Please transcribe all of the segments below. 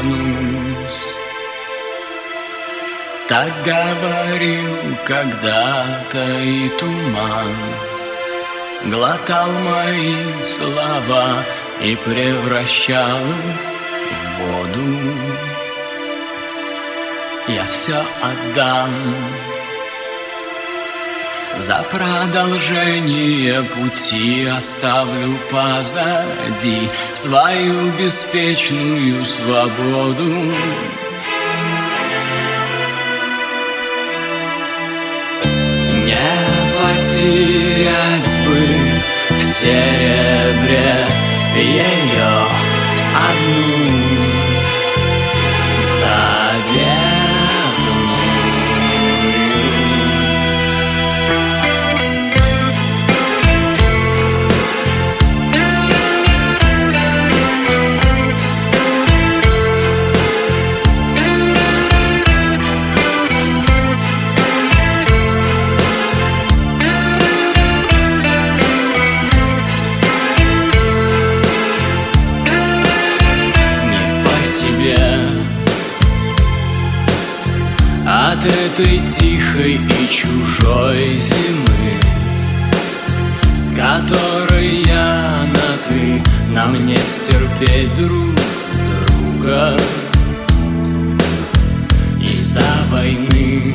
вернусь. Так говорил когда-то и туман, глотал мои слова и превращал в воду. Я все отдам за продолжение пути, оставлю позади свою беспечную свободу. Не потерять бы в серебре ее одну заветную. От этой тихой и чужой зимы, с которой я на «ты», нам не стерпеть друг друга. И до войны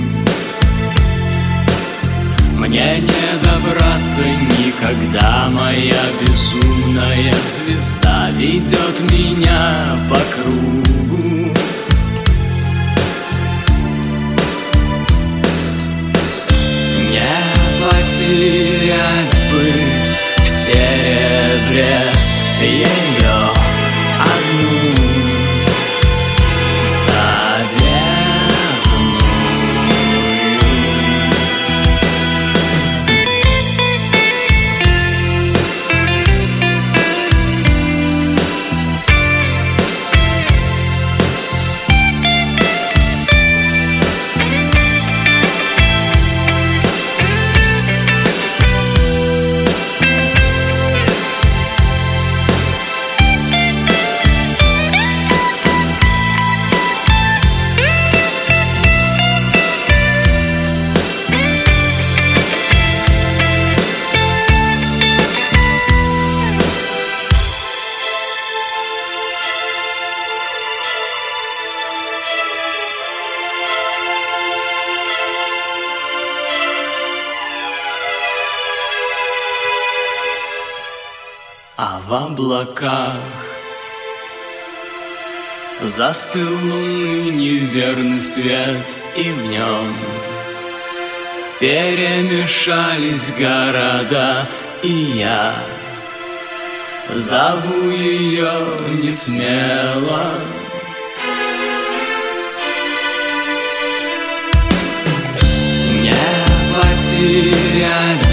мне не добраться никогда, моя безумная звезда ведет меня по кругу. Потерять бы в серебре ее одну заветную. А в облаках застыл луны неверный свет, и в нем перемешались города, и я зову ее несмело. Не потерять